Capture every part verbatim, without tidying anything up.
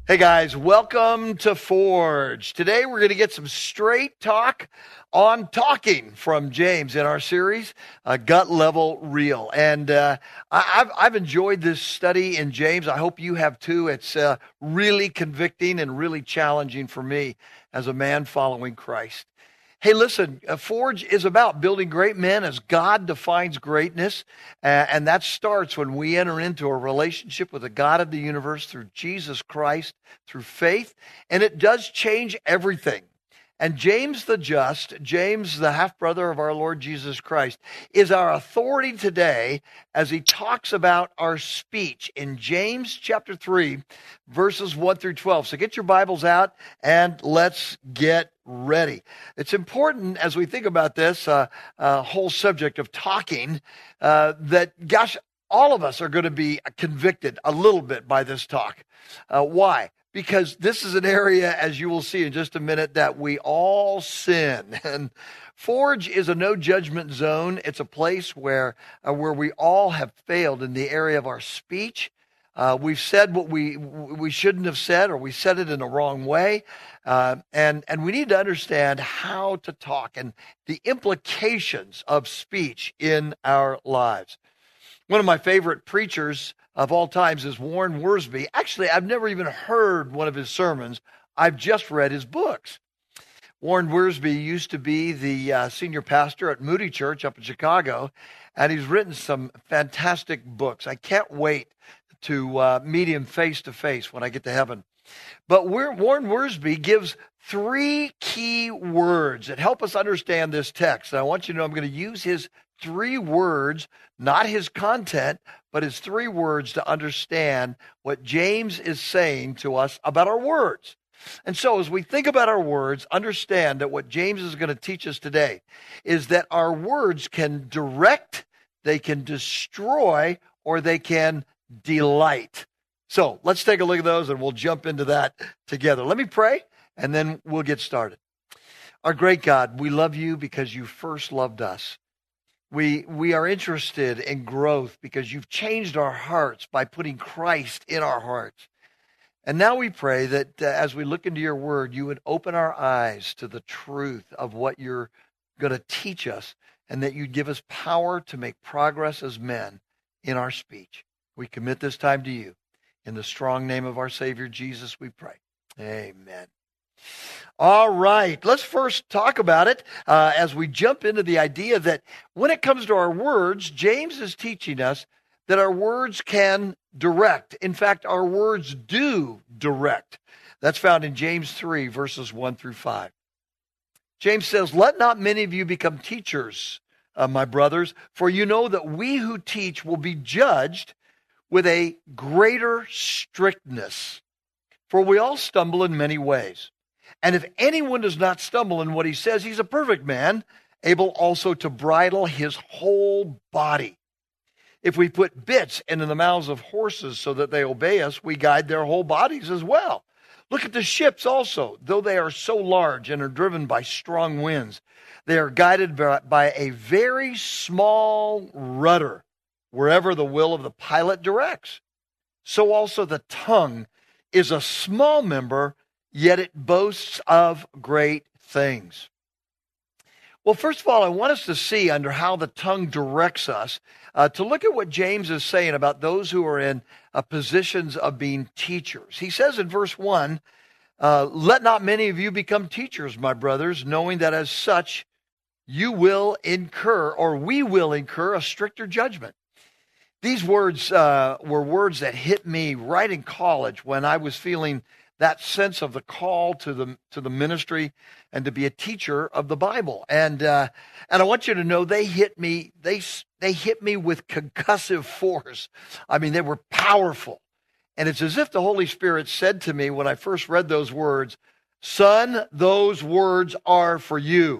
Hey guys, welcome to Forge. Today we're going to get some straight talk on talking from James in our series, uh, Gut Level Real. And uh, I, I've, I've enjoyed this study in James. I hope you have too. It's uh, really convicting and really challenging for me as a man following Christ. Hey, listen, uh, Forge is about building great men as God defines greatness, uh, and that starts when we enter into a relationship with the God of the universe through Jesus Christ, through faith, and it does change everything. And James the Just, James the half-brother of our Lord Jesus Christ, is our authority today as he talks about our speech in James chapter three, verses one through twelve. So get your Bibles out and let's get ready. It's important as we think about this uh, uh, whole subject of talking uh, that, gosh, all of us are going to be convicted a little bit by this talk. Uh, why? Because this is an area, as you will see in just a minute, that we all sin. And Forge is a no judgment zone. It's a place where uh, where we all have failed in the area of our speech. Uh, we've said what we we shouldn't have said, or we said it in the wrong way. Uh, and, and we need to understand how to talk and the implications of speech in our lives. One of my favorite preachers of all times is Warren Wiersbe. Actually, I've never even heard one of his sermons. I've just read his books. Warren Wiersbe used to be the uh, senior pastor at Moody Church up in Chicago, and he's written some fantastic books. I can't wait to uh, meet him face to face when I get to heaven. But Warren Wiersbe gives three key words that help us understand this text. And I want you to know I'm going to use his three words, not his content, but his three words to understand what James is saying to us about our words. And so as we think about our words, understand that what James is going to teach us today is that our words can direct, they can destroy, or they can delight. So let's take a look at those and we'll jump into that together. Let me pray and then we'll get started. Our great God, we love you because you first loved us. We we are interested in growth because you've changed our hearts by putting Christ in our hearts. And now we pray that uh, as we look into your word, you would open our eyes to the truth of what you're going to teach us, and that you'd give us power to make progress as men in our speech. We commit this time to you. In the strong name of our Savior, Jesus, we pray. Amen. All right, let's first talk about it uh, as we jump into the idea that when it comes to our words, James is teaching us that our words can direct. In fact, our words do direct. That's found in James three, verses one through five. James says, "Let not many of you become teachers, uh, my brothers, for you know that we who teach will be judged with a greater strictness. For we all stumble in many ways. And if anyone does not stumble in what he says, he's a perfect man, able also to bridle his whole body. If we put bits into the mouths of horses so that they obey us, we guide their whole bodies as well. Look at the ships also, though they are so large and are driven by strong winds. They are guided by a very small rudder, wherever the will of the pilot directs. So also the tongue is a small member, yet it boasts of great things." Well, first of all, I want us to see under how the tongue directs us, uh, to look at what James is saying about those who are in uh, positions of being teachers. He says in verse one, uh, "Let not many of you become teachers, my brothers, knowing that as such you will incur, or we will incur, a stricter judgment." These words uh, were words that hit me right in college when I was feeling that sense of the call to the to the ministry and to be a teacher of the Bible. And uh, and I want you to know they hit me. They they hit me with concussive force. I mean, they were powerful. And it's as if the Holy Spirit said to me when I first read those words, "Son, those words are for you.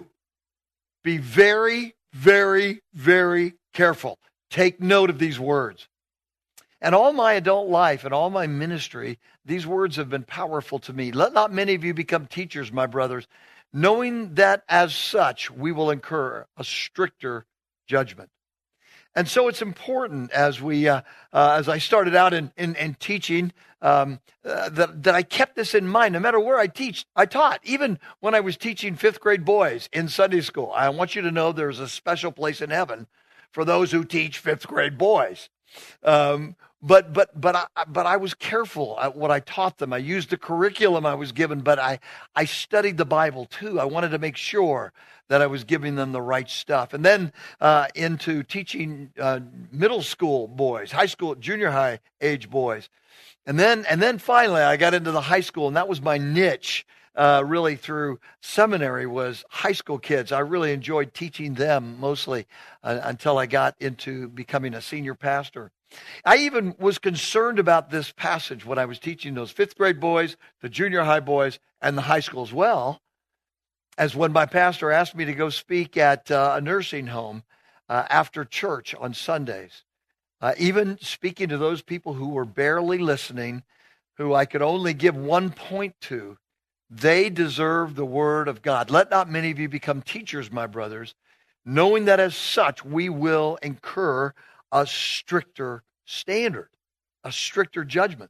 Be very, very, very careful. Take note of these words." And all my adult life and all my ministry, these words have been powerful to me. "Let not many of you become teachers, my brothers, knowing that as such we will incur a stricter judgment." And so it's important as we, uh, uh, as I started out in, in, in teaching, um, uh, that, that I kept this in mind. No matter where I teach, I taught. Even when I was teaching fifth grade boys in Sunday school, I want you to know there's a special place in heaven for those who teach fifth grade boys. Um, but but but I but I was careful at what I taught them. I used the curriculum I was given, but I I studied the Bible too. I wanted to make sure that I was giving them the right stuff. And then uh, into teaching uh, middle school boys, high school, junior high age boys, and then and then finally I got into the high school, and that was my niche. Uh, really through seminary was high school kids. I really enjoyed teaching them mostly uh, until I got into becoming a senior pastor. I even was concerned about this passage when I was teaching those fifth grade boys, the junior high boys, and the high school as well, as when my pastor asked me to go speak at uh, a nursing home uh, after church on Sundays. Uh, even speaking to those people who were barely listening, who I could only give one point to. They deserve the word of God. Let not many of you become teachers, my brothers, knowing that as such we will incur a stricter standard, a stricter judgment.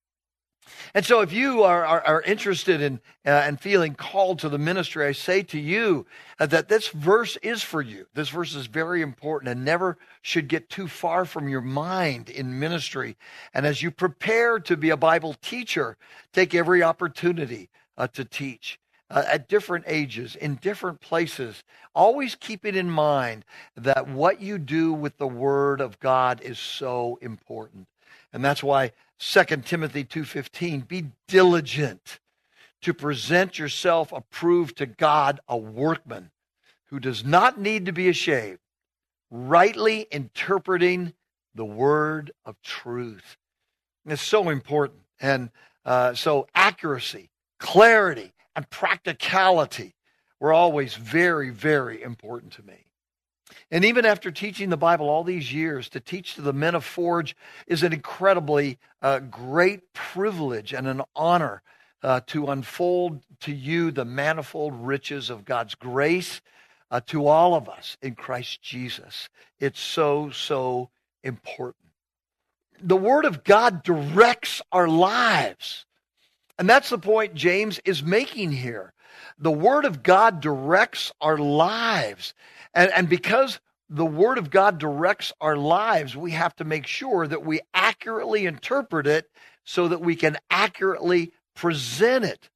And so if you are, are, are interested in uh, and feeling called to the ministry, I say to you uh, that this verse is for you. This verse is very important and never should get too far from your mind in ministry. And as you prepare to be a Bible teacher, take every opportunity Uh, to teach uh, at different ages, in different places, always keeping in mind that what you do with the Word of God is so important. And that's why Second Timothy two fifteen, be diligent to present yourself approved to God, a workman who does not need to be ashamed, rightly interpreting the word of truth. And it's so important. And uh, so accuracy, clarity, and practicality were always very, very important to me. And even after teaching the Bible all these years, to teach to the men of Forge is an incredibly uh, great privilege and an honor uh, to unfold to you the manifold riches of God's grace uh, to all of us in Christ Jesus. It's so, so important. The Word of God directs our lives. And that's the point James is making here. The Word of God directs our lives. And, and because the Word of God directs our lives, we have to make sure that we accurately interpret it so that we can accurately present it.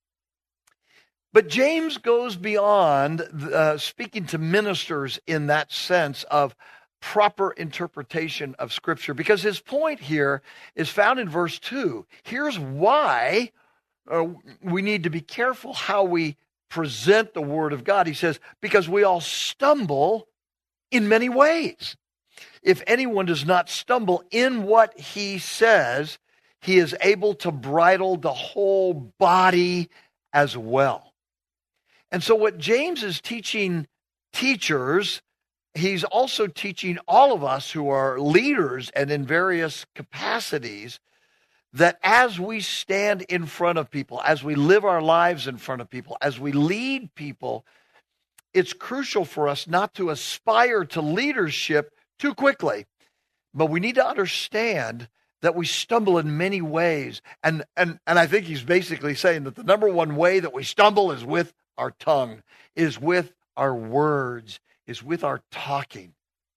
But James goes beyond uh, speaking to ministers in that sense of proper interpretation of Scripture, because his point here is found in verse two. Here's why Uh, we need to be careful how we present the Word of God. He says, because we all stumble in many ways. If anyone does not stumble in what he says, he is able to bridle the whole body as well. And so what James is teaching teachers, he's also teaching all of us who are leaders and in various capacities, that as we stand in front of people, as we live our lives in front of people, as we lead people, it's crucial for us not to aspire to leadership too quickly. But we need to understand that we stumble in many ways. And, and, and I think he's basically saying that the number one way that we stumble is with our tongue, is with our words, is with our talking.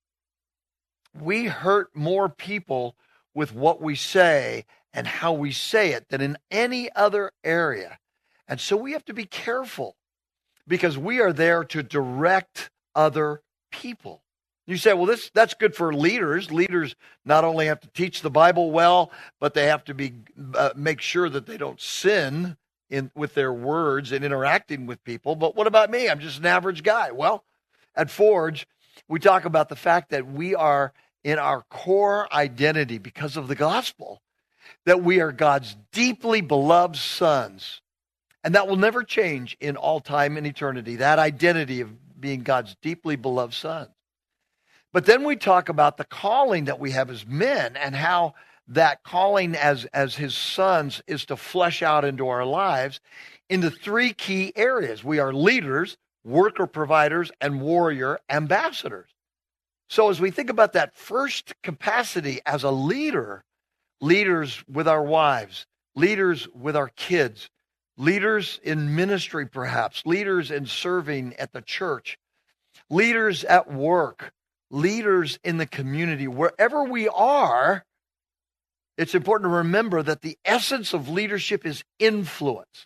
We hurt more people with what we say and how we say it than in any other area. And so we have to be careful because we are there to direct other people. You say, well, this that's good for leaders. Leaders not only have to teach the Bible well, but they have to be uh, make sure that they don't sin in with their words and interacting with people. But what about me? I'm just an average guy. Well, at Forge, we talk about the fact that we are in our core identity because of the gospel, that we are God's deeply beloved sons. And that will never change in all time and eternity, that identity of being God's deeply beloved sons. But then we talk about the calling that we have as men and how that calling as, as his sons is to flesh out into our lives into three key areas. We are leaders, worker providers, and warrior ambassadors. So as we think about that first capacity as a leader, leaders with our wives, leaders with our kids, leaders in ministry perhaps, leaders in serving at the church, leaders at work, leaders in the community, wherever we are, it's important to remember that the essence of leadership is influence.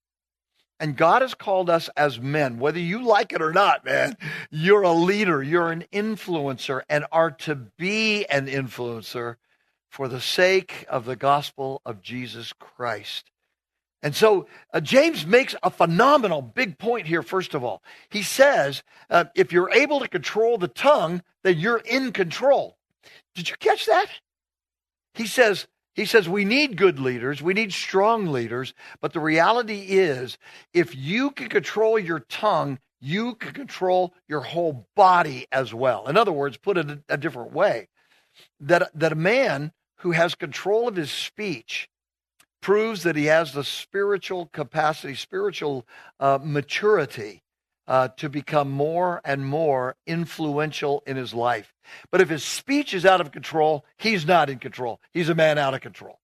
And God has called us as men, whether you like it or not, man, you're a leader, you're an influencer, and are to be an influencer for the sake of the gospel of Jesus Christ. And so uh, James makes a phenomenal big point here, first of all. He says, uh, if you're able to control the tongue, then you're in control. Did you catch that? He says, he says we need good leaders, we need strong leaders, but the reality is, if you can control your tongue, you can control your whole body as well. In other words, put it a different way, that, that a man who has control of his speech proves that he has the spiritual capacity, spiritual uh, maturity uh, to become more and more influential in his life. But if his speech is out of control, he's not in control. He's a man out of control.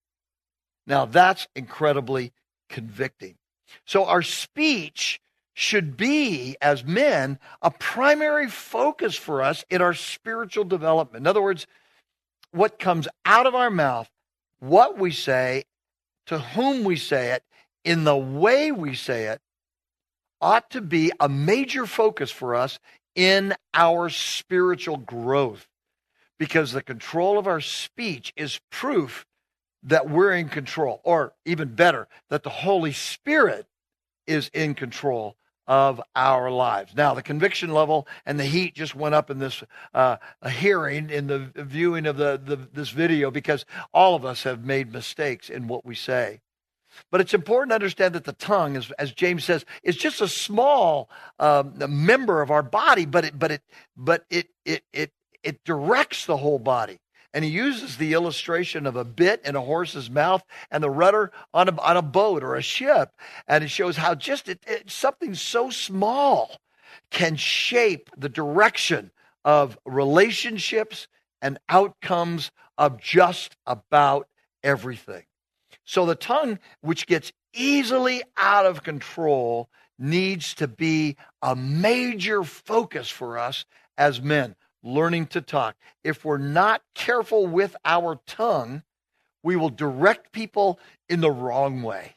Now, that's incredibly convicting. So our speech should be, as men, a primary focus for us in our spiritual development. In other words, what comes out of our mouth, what we say, to whom we say it, in the way we say it, ought to be a major focus for us in our spiritual growth. Because the control of our speech is proof that we're in control, or even better, that the Holy Spirit is in control of our lives. Now, the conviction level and the heat just went up in this uh, hearing, in the viewing of the, the this video, because all of us have made mistakes in what we say. But it's important to understand that the tongue, as, as James says, is just a small um, member of our body, but it, but it, but it, it, it, it directs the whole body. And he uses the illustration of a bit in a horse's mouth and the rudder on a, on a boat or a ship. And it shows how just it, it, something so small can shape the direction of relationships and outcomes of just about everything. So the tongue, which gets easily out of control, needs to be a major focus for us as men. Learning to talk. If we're not careful with our tongue, we will direct people in the wrong way.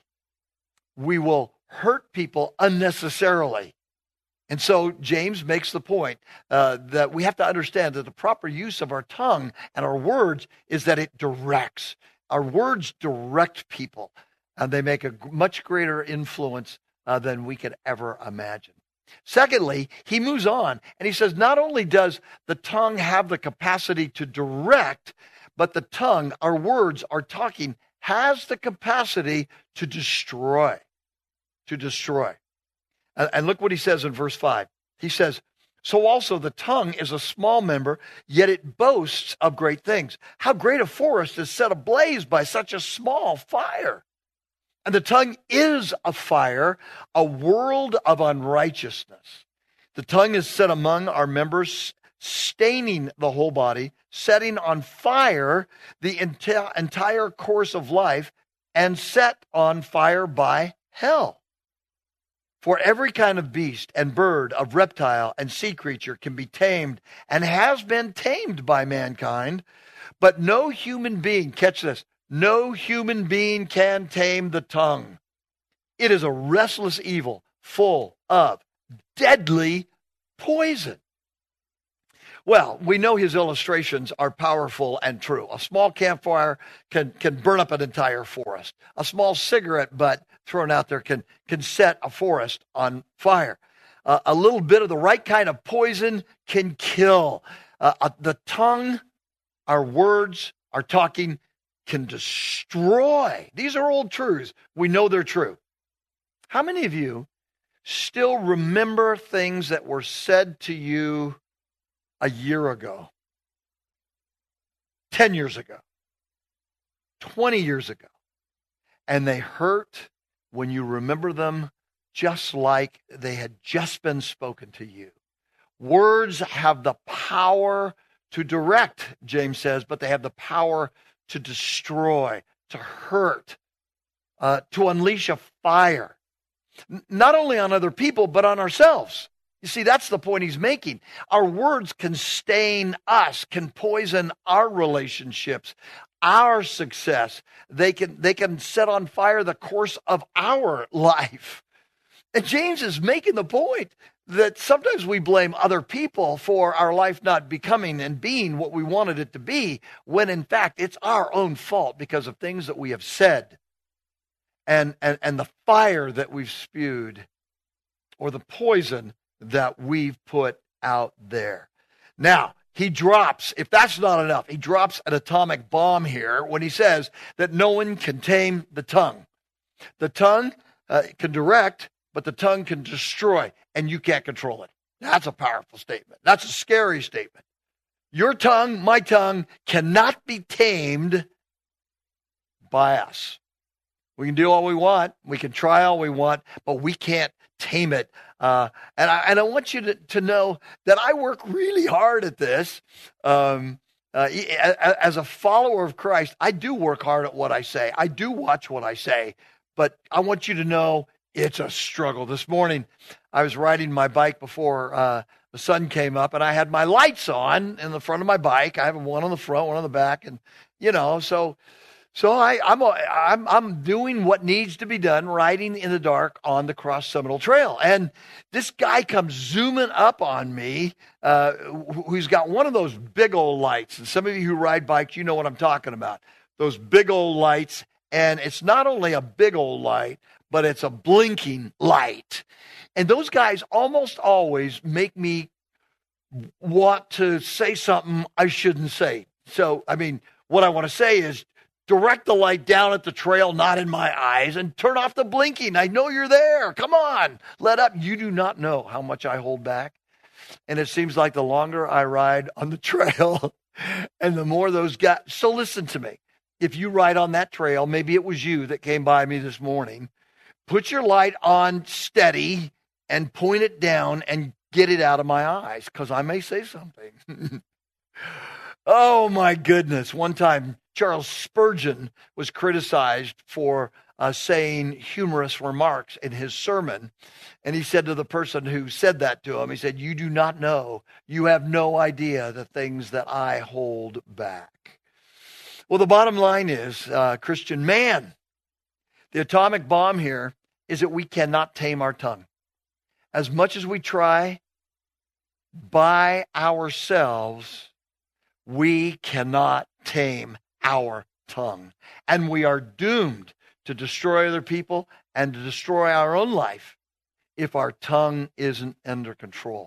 We will hurt people unnecessarily. And so James makes the point uh, that we have to understand that the proper use of our tongue and our words is that it directs. Our words direct people, and they make a much greater influence uh, than we could ever imagine. Secondly, he moves on and he says, not only does the tongue have the capacity to direct, but the tongue, our words, our talking, has the capacity to destroy, to destroy. And, and look what he says in verse five. He says, so also the tongue is a small member, yet it boasts of great things. How great a forest is set ablaze by such a small fire. And the tongue is a fire, a world of unrighteousness. The tongue is set among our members, staining the whole body, setting on fire the enti- entire course of life, and set on fire by hell. For every kind of beast and bird, of reptile and sea creature can be tamed and has been tamed by mankind, but no human being, catch this, no human being can tame the tongue. It is a restless evil full of deadly poison. Well, we know his illustrations are powerful and true. A small campfire can, can burn up an entire forest. A small cigarette butt thrown out there can, can set a forest on fire. Uh, a little bit of the right kind of poison can kill. Uh, uh, the tongue, our words, our talking can destroy. These are old truths. We know they're true. How many of you still remember things that were said to you a year ago, ten years ago, twenty years ago, and they hurt when you remember them just like they had just been spoken to you? Words have the power to direct, James says, but they have the power to destroy, to hurt, uh, to unleash a fire, N- not only on other people, but on ourselves. You see, that's the point he's making. Our words can stain us, can poison our relationships, our success. They can, they can set on fire the course of our life. And James is making the point that sometimes we blame other people for our life not becoming and being what we wanted it to be, when in fact it's our own fault because of things that we have said and, and, and the fire that we've spewed or the poison that we've put out there. Now, he drops, if that's not enough, he drops an atomic bomb here when he says that no one can tame the tongue. The tongue uh, can direct, but the tongue can destroy, and you can't control it. That's a powerful statement. That's a scary statement. Your tongue, my tongue, cannot be tamed by us. We can do all we want. We can try all we want, but we can't tame it. Uh, and, I, and I want you to, to know that I work really hard at this. Um, uh, as a follower of Christ, I do work hard at what I say. I do watch what I say, but I want you to know it's a struggle. This morning, I was riding my bike before uh, the sun came up, and I had my lights on in the front of my bike. I have one on the front, one on the back, and you know, so so I, I'm I'm I'm doing what needs to be done, riding in the dark on the Cross Seminole Trail, and this guy comes zooming up on me, uh, who's got one of those big old lights. And some of you who ride bikes, you know what I'm talking about. Those big old lights, and it's not only a big old light, but it's a blinking light. And those guys almost always make me want to say something I shouldn't say. So, I mean, what I want to say is direct the light down at the trail, not in my eyes, and turn off the blinking. I know you're there. Come on, let up. You do not know how much I hold back. And it seems like the longer I ride on the trail and the more those guys. So listen to me. If you ride on that trail, maybe it was you that came by me this morning. Put your light on steady and point it down and get it out of my eyes, because I may say something. Oh, my goodness. One time, Charles Spurgeon was criticized for uh, saying humorous remarks in his sermon. And he said to the person who said that to him, he said, "You do not know, you have no idea the things that I hold back." Well, the bottom line is, uh, Christian man, the atomic bomb here is that we cannot tame our tongue. As much as we try by ourselves, we cannot tame our tongue. And we are doomed to destroy other people and to destroy our own life if our tongue isn't under control.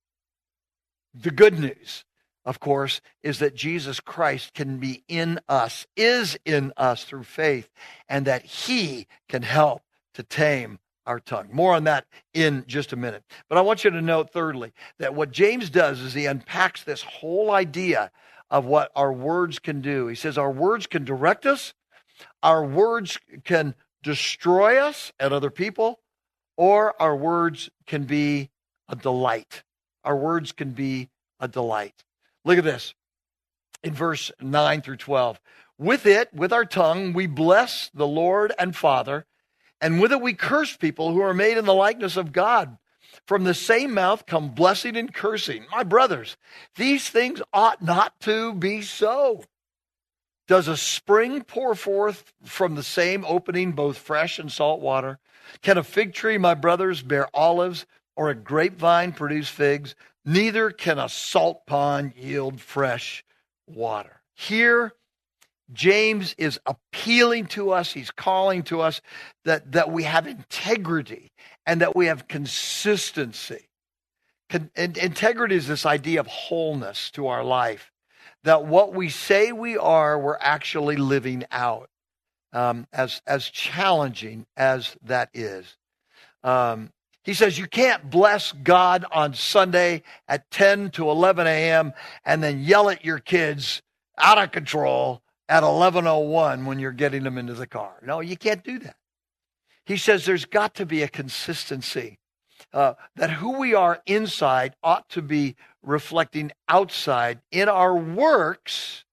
The good news, of course, is that Jesus Christ can be in us, is in us through faith, and that he can help to tame our tongue. More on that in just a minute. But I want you to note, thirdly, that what James does is he unpacks this whole idea of what our words can do. He says our words can direct us, our words can destroy us and other people, or our words can be a delight. Our words can be a delight. Look at this in verse nine through twelve. With it, with our tongue, we bless the Lord and Father, and with it we curse people who are made in the likeness of God. From the same mouth come blessing and cursing. My brothers, these things ought not to be so. Does a spring pour forth from the same opening both fresh and salt water? Can a fig tree, my brothers, bear olives, or a grapevine produce figs? Neither can a salt pond yield fresh water. Here, James is appealing to us, he's calling to us that, that we have integrity and that we have consistency. Con- and integrity is this idea of wholeness to our life, that what we say we are, we're actually living out, um, as, as challenging as that is. Um, he says you can't bless God on Sunday at ten to eleven a.m. and then yell at your kids out of control at eleven oh one when you're getting them into the car. No, you can't do that. He says there's got to be a consistency. uh, that who we are inside ought to be reflecting outside in our works.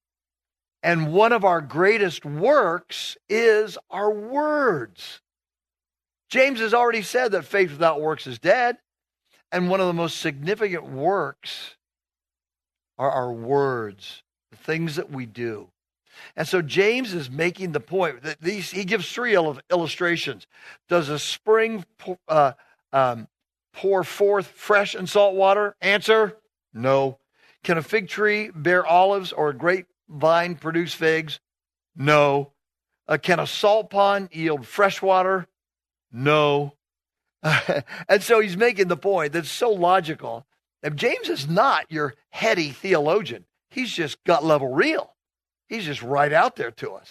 And one of our greatest works is our words. James has already said that faith without works is dead. And one of the most significant works are our words, the things that we do. And so James is making the point that these, he gives three il- illustrations. Does a spring uh, um, pour forth fresh and salt water? Answer, no. Can a fig tree bear olives or a grapevine produce figs? No. Uh, can a salt pond yield fresh water? No. And so he's making the point that's so logical. And James is not your heady theologian. He's just gut level real. He's just right out there to us.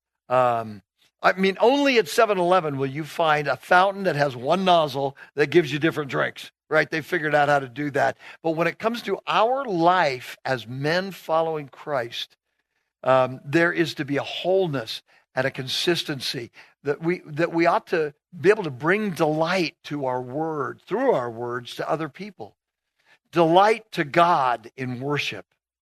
Um, I mean, only at seven eleven will you find a fountain that has one nozzle that gives you different drinks, right? They figured out how to do that. But when it comes to our life as men following Christ, um, there is to be a wholeness and a consistency that we that we ought to be able to bring delight to our word, through our words, to other people. Delight to God in worship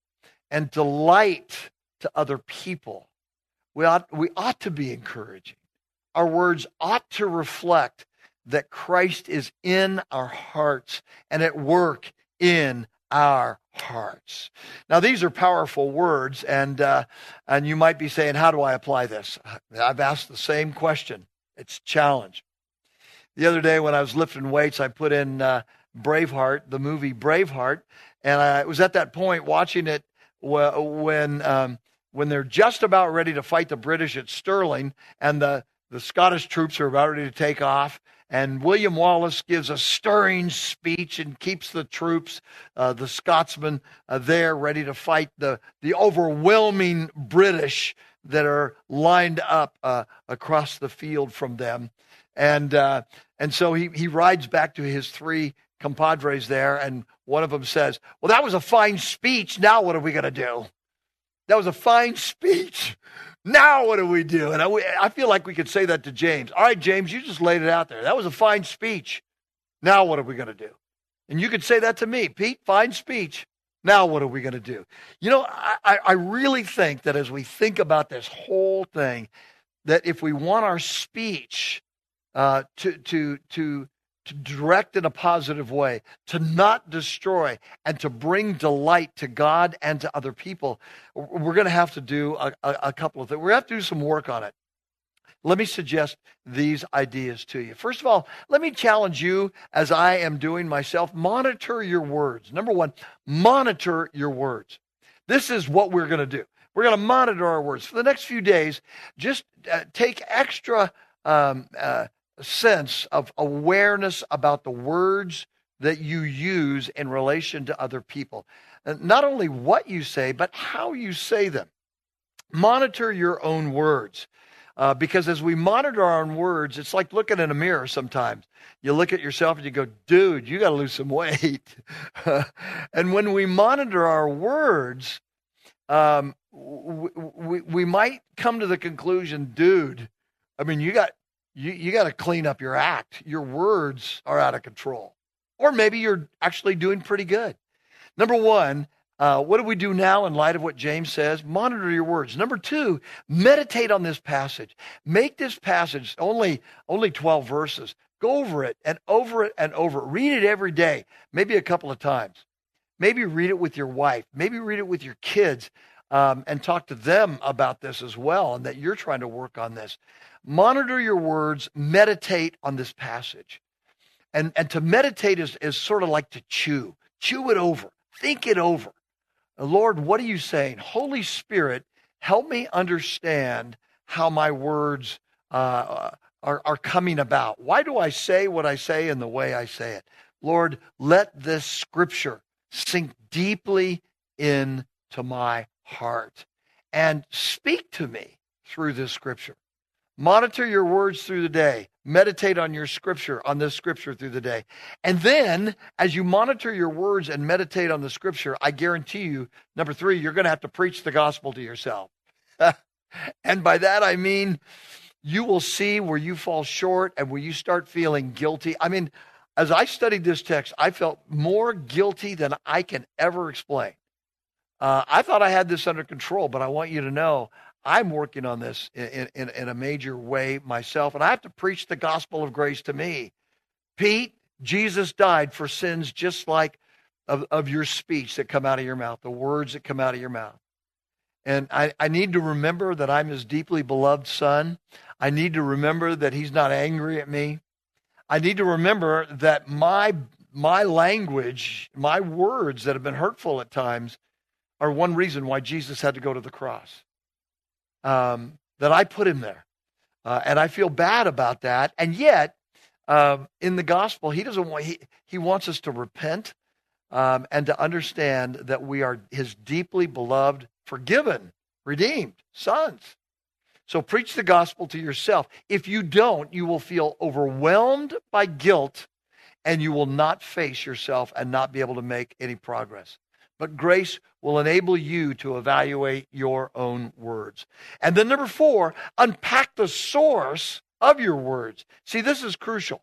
and delight to other people. We ought, we ought to be encouraging. Our words ought to reflect that Christ is in our hearts and at work in our hearts. Now, these are powerful words, and uh, and you might be saying, how do I apply this? I've asked the same question. It's a challenge. The other day when I was lifting weights, I put in uh, Braveheart, the movie Braveheart, and I was at that point watching it when um, when they're just about ready to fight the British at Stirling, and the, the Scottish troops are about ready to take off, and William Wallace gives a stirring speech and keeps the troops, uh, the Scotsmen, uh, there ready to fight the, the overwhelming British that are lined up uh, across the field from them. And uh, and so he, he rides back to his three compadres there, and one of them says, well, that was a fine speech. Now what are we going to do? That was a fine speech. Now what do we do? And I, I feel like we could say that to James. All right, James, you just laid it out there. That was a fine speech. Now what are we going to do? And you could say that to me. Pete, fine speech. Now what are we going to do? You know, I, I really think that as we think about this whole thing, that if we want our speech uh, to, to, to, to direct in a positive way, to not destroy, and to bring delight to God and to other people, we're going to have to do a, a, a couple of things. We're going to have to do some work on it. Let me suggest these ideas to you. First of all, let me challenge you, as I am doing myself, monitor your words. Number one, monitor your words. This is what we're going to do. We're going to monitor our words. For the next few days, just uh, take extra um, uh, sense of awareness about the words that you use in relation to other people. And not only what you say, but how you say them. Monitor your own words. Uh, because as we monitor our own words, it's like looking in a mirror sometimes. You look at yourself and you go, dude, you got to lose some weight. And when we monitor our words, um, we, we, we might come to the conclusion, dude, I mean, you got you, you got to clean up your act. Your words are out of control. Or maybe you're actually doing pretty good. Number one, Uh, what do we do now in light of what James says? Monitor your words. Number two, meditate on this passage. Make this passage only, only twelve verses. Go over it and over it and over it. Read it every day, maybe a couple of times. Maybe read it with your wife. Maybe read it with your kids um, and talk to them about this as well, and that you're trying to work on this. Monitor your words. Meditate on this passage. And, and to meditate is, is sort of like to chew. Chew it over. Think it over. Lord, what are you saying? Holy Spirit, help me understand how my words uh, are, are coming about. Why do I say what I say in the way I say it? Lord, let this scripture sink deeply into my heart and speak to me through this scripture. Monitor your words through the day. Meditate on your scripture, on this scripture through the day. And then, as you monitor your words and meditate on the scripture, I guarantee you, number three, you're going to have to preach the gospel to yourself. And by that, I mean, you will see where you fall short and where you start feeling guilty. I mean, as I studied this text, I felt more guilty than I can ever explain. Uh, I thought I had this under control, but I want you to know I'm working on this in, in, in a major way myself, and I have to preach the gospel of grace to me. Pete, Jesus died for sins just like of, of your speech that come out of your mouth, the words that come out of your mouth. And I, I need to remember that I'm his deeply beloved son. I need to remember that he's not angry at me. I need to remember that my my language, my words that have been hurtful at times are one reason why Jesus had to go to the cross. Um, that I put him there. Uh, and I feel bad about that. And yet, um, in the gospel, he doesn't want, he, he wants us to repent um, and to understand that we are his deeply beloved, forgiven, redeemed sons. So preach the gospel to yourself. If you don't, you will feel overwhelmed by guilt and you will not face yourself and not be able to make any progress. But grace will enable you to evaluate your own words. And then number four, unpack the source of your words. See, this is crucial.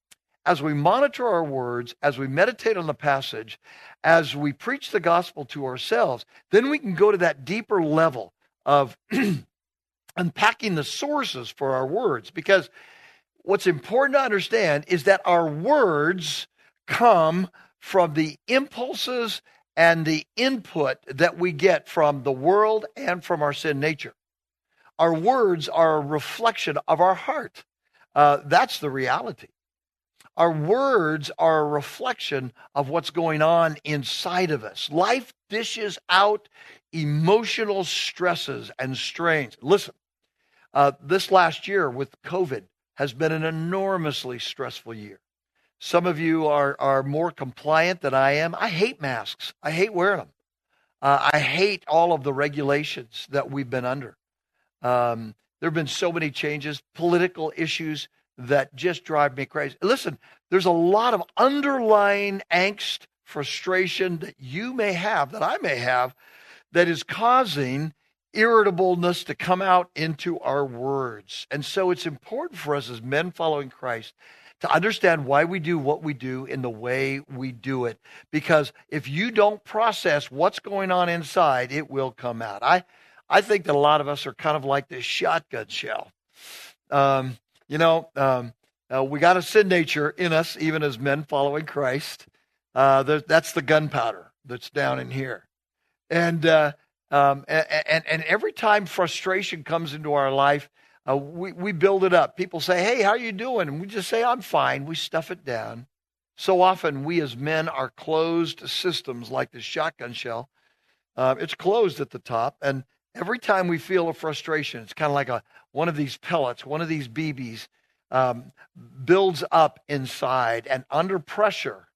As we monitor our words, as we meditate on the passage, as we preach the gospel to ourselves, then we can go to that deeper level of unpacking the sources for our words. Because what's important to understand is that our words come from the impulses and the input that we get from the world and from our sin nature. Our words are a reflection of our heart. Uh, that's the reality. Our words are a reflection of what's going on inside of us. Life dishes out emotional stresses and strains. Listen, uh, this last year with COVID has been an enormously stressful year. Some of you are, are more compliant than I am. I hate masks. I hate wearing them. Uh, I hate all of the regulations that we've been under. Um, there have been so many changes, political issues that just drive me crazy. Listen, there's a lot of underlying angst, frustration that you may have, that I may have, that is causing irritableness to come out into our words. And so it's important for us as men following Christ to understand why we do what we do in the way we do it. Because if you don't process what's going on inside, it will come out. I, I think that a lot of us are kind of like this shotgun shell. Um, you know, um, uh, we got a sin nature in us, even as men following Christ. Uh, that's the gunpowder that's down in here. And, uh, um, and, and, and every time frustration comes into our life, Uh, we, we build it up. People say, hey, how are you doing? And we just say, I'm fine. We stuff it down. So often we as men are closed systems like the shotgun shell. Uh, it's closed at the top. And every time we feel a frustration, it's kind of like a one of these pellets, one of these B Bs um, builds up inside. And under pressure,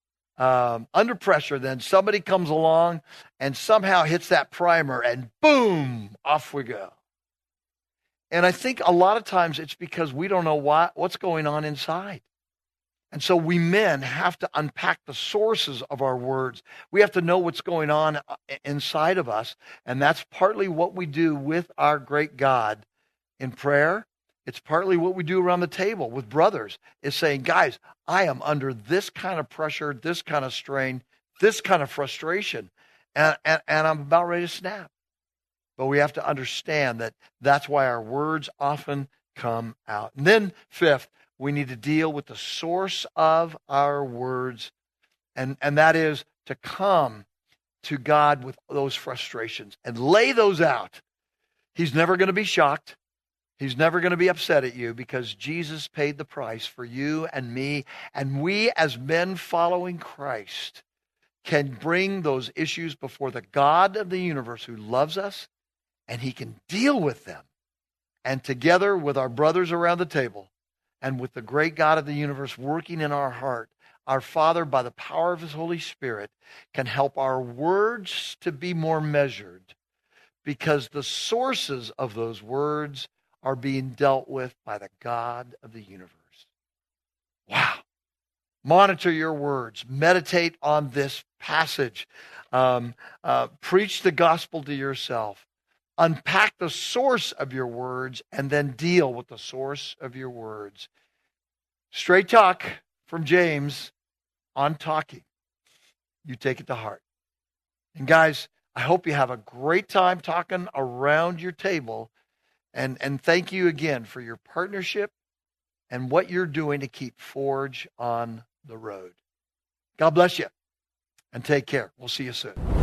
um, under pressure, then somebody comes along and somehow hits that primer and boom, off we go. And I think a lot of times it's because we don't know what, what's going on inside. And so we men have to unpack the sources of our words. We have to know what's going on inside of us. And that's partly what we do with our great God in prayer. It's partly what we do around the table with brothers, is saying, guys, I am under this kind of pressure, this kind of strain, this kind of frustration, and, and, and I'm about ready to snap. But we have to understand that that's why our words often come out. And then fifth, we need to deal with the source of our words. And, and that is to come to God with those frustrations and lay those out. He's never going to be shocked. He's never going to be upset at you because Jesus paid the price for you and me. And we as men following Christ can bring those issues before the God of the universe who loves us, and he can deal with them. And together with our brothers around the table and with the great God of the universe working in our heart, our Father, by the power of his Holy Spirit, can help our words to be more measured because the sources of those words are being dealt with by the God of the universe. Wow. Monitor your words. Meditate on this passage. Um, uh, preach the gospel to yourself. Unpack the source of your words and then deal with the source of your words. Straight talk from James on talking, you take it to heart. And guys, I hope you have a great time talking around your table. And, and thank you again for your partnership and what you're doing to keep Forge on the road. God bless you and take care. We'll see you soon.